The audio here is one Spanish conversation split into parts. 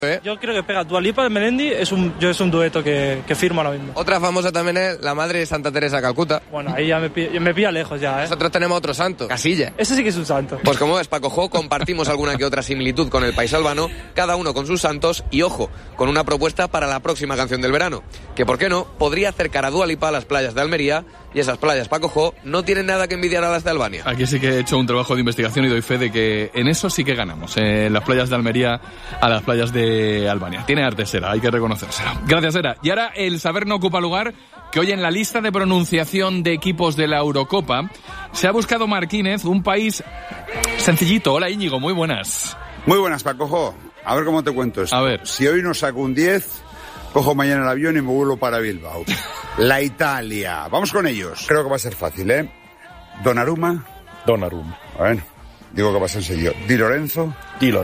Yo creo que pega Dua Lipa y Melendi, es un dueto que firmo ahora mismo. Otra famosa también es la madre de Santa Teresa de Calcuta. Bueno, ahí ya me pilla lejos ya, Nosotros tenemos otro santo, Casilla. Ese sí que es un santo. Pues como ves, Paco Jo, compartimos alguna que otra similitud con el país albano, cada uno con sus santos y, ojo, con una propuesta para la próxima canción del verano, que, ¿por qué no?, podría acercar a Dua Lipa a las playas de Almería, y esas playas, Paco Jo, no tienen nada que envidiar a las de Albania. Aquí sí que he hecho un trabajo de investigación y doy fe de que en eso sí que ganamos, las playas de Almería a las playas de Albania. Tiene arte Sera, hay que reconocérselo. Gracias, Sera. Y ahora el saber no ocupa lugar, que hoy en la lista de pronunciación de equipos de la Eurocopa se ha buscado Marquínez, un país sencillito. Hola, Íñigo, muy buenas. Muy buenas, Paco Jo. A ver cómo te cuento esto. A ver. Si hoy no saco un 10, cojo mañana el avión y me vuelvo para Bilbao. La Italia. Vamos con ellos. Creo que va a ser fácil, ¿eh? Donnarumma. Bueno, digo que va a ser sencillo. Di Lorenzo.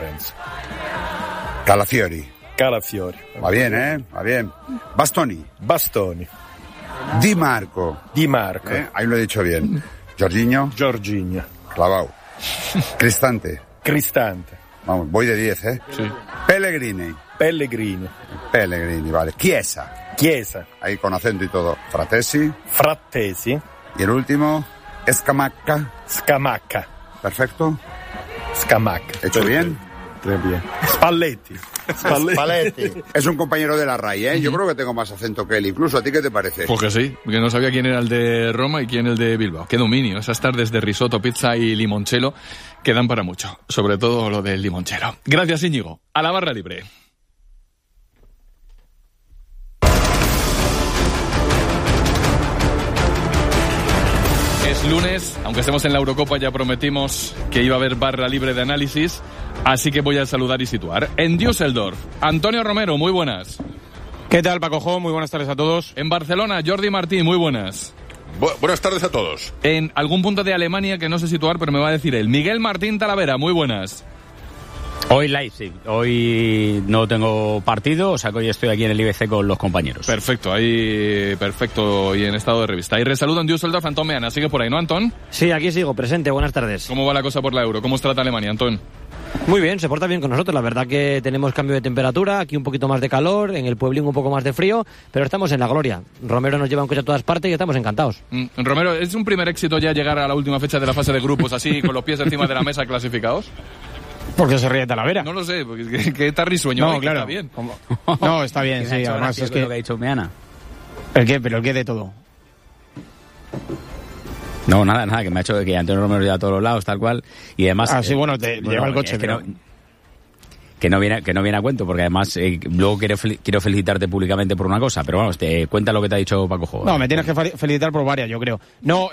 Calafiori. Va bien, ¿eh? Va bien. Bastoni. Di Marco. Ahí lo he dicho bien. Jorginho. Clavao. Cristante. Vamos, voy de 10, ¿eh? Sí. Pellegrini, vale. Chiesa. Ahí con acento y todo. Fratesi. Y el último, Scamacca. Perfecto. ¿Hecho bien? Spalletti. Es un compañero de la RAI, ¿eh? Yo creo que tengo más acento que él. Incluso, ¿a ti qué te parece? Pues que sí, porque no sabía quién era el de Roma y quién el de Bilbao. Qué dominio, esas tardes de risotto, pizza y limoncello quedan para mucho. Sobre todo lo del limoncello. Gracias, Íñigo. A la barra libre. Es lunes, aunque estemos en la Eurocopa ya prometimos que iba a haber barra libre de análisis, así que voy a saludar y situar. En Düsseldorf, Antonio Romero, muy buenas. ¿Qué tal, Paco Jo? Muy buenas tardes a todos. En Barcelona, Jordi Martín, muy buenas. Buenas tardes a todos. En algún punto de Alemania que no sé situar, pero me va a decir él. Miguel Martín Talavera, muy buenas. Hoy Leipzig, hoy no tengo partido, o sea que hoy estoy aquí en el IBC con los compañeros. Perfecto, ahí perfecto y en estado de revista. Y resaludo en Düsseldorf, Antón Meana, sigue por ahí, ¿no, Antón? Sí, aquí sigo, presente, buenas tardes. ¿Cómo va la cosa por la Euro? ¿Cómo os trata Alemania, Antón? Muy bien, se porta bien con nosotros, la verdad que tenemos cambio de temperatura, aquí un poquito más de calor, en el pueblín un poco más de frío, pero estamos en la gloria. Romero nos lleva un coche a todas partes y estamos encantados. Romero, ¿es un primer éxito ya llegar a la última fecha de la fase de grupos así, con los pies encima de la mesa clasificados? Porque se ríe Talavera. No lo sé, porque que está risueño. No, claro. Está bien. No, está bien, sí. Además es que... lo que ha dicho Meana. ¿El qué? ¿Pero el qué de todo? No, nada, que me ha hecho que Antonio Romero lleva a todos los lados, tal cual. Y además... sí, bueno, te lleva el coche, pero... Que no viene a cuento, porque además luego quiero felicitarte públicamente por una cosa, pero vamos, cuenta lo que te ha dicho Paco Jo. No, me tienes que felicitar por varias, yo creo. No,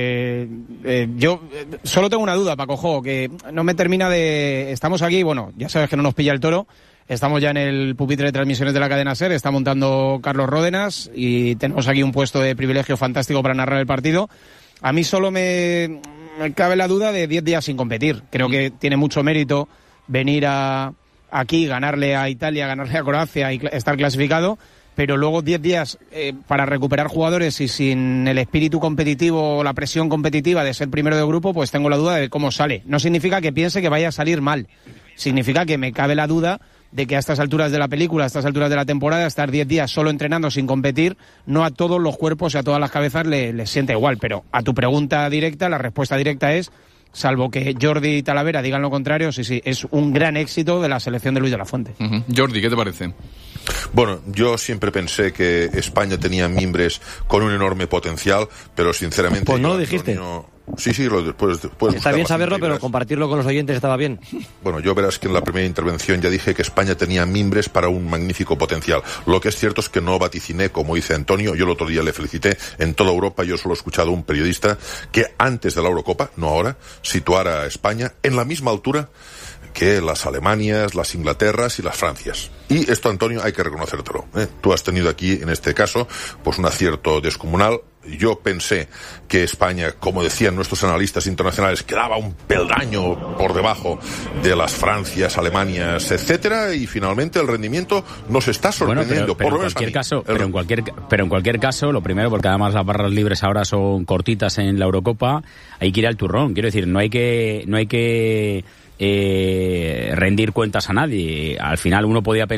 yo solo tengo una duda, Paco Jo, que no me termina de... Estamos aquí, bueno, ya sabes que no nos pilla el toro, estamos ya en el pupitre de transmisiones de la cadena SER, está montando Carlos Ródenas y tenemos aquí un puesto de privilegio fantástico para narrar el partido. A mí solo me cabe la duda de 10 días sin competir. Creo que tiene mucho mérito venir aquí, ganarle a Italia, ganarle a Croacia y estar clasificado, pero luego 10 días para recuperar jugadores y sin el espíritu competitivo o la presión competitiva de ser primero de grupo, pues tengo la duda de cómo sale. No significa que piense que vaya a salir mal, significa que me cabe la duda de que a estas alturas de la película, a estas alturas de la temporada, estar 10 días solo entrenando sin competir, no a todos los cuerpos y a todas las cabezas les sienta igual. Pero a tu pregunta directa, la respuesta directa es... Salvo que Jordi y Talavera digan lo contrario, sí, es un gran éxito de la selección de Luis de la Fuente. Jordi, ¿qué te parece? Bueno, yo siempre pensé que España tenía mimbres con un enorme potencial, pero sinceramente... Pues no lo dijiste. Sí, puedes está bien saberlo, pero compartirlo con los oyentes estaba bien. Bueno, yo verás que en la primera intervención ya dije que España tenía mimbres para un magnífico potencial. Lo que es cierto es que no vaticiné, como dice Antonio, yo el otro día le felicité. En toda Europa yo solo he escuchado a un periodista que antes de la Eurocopa, no ahora, situara a España en la misma altura que las Alemanias, las Inglaterras y las Francias. Y esto, Antonio, hay que reconocértelo, ¿eh? Tú has tenido aquí, en este caso, pues un acierto descomunal. Yo pensé que España, como decían nuestros analistas internacionales, quedaba un peldaño por debajo de las Francias, Alemanias, etcétera, y finalmente el rendimiento nos está sorprendiendo. Pero en cualquier caso, lo primero, porque además las barras libres ahora son cortitas en la Eurocopa, hay que ir al turrón. Quiero decir, no hay que rendir cuentas a nadie. Al final uno podía pensar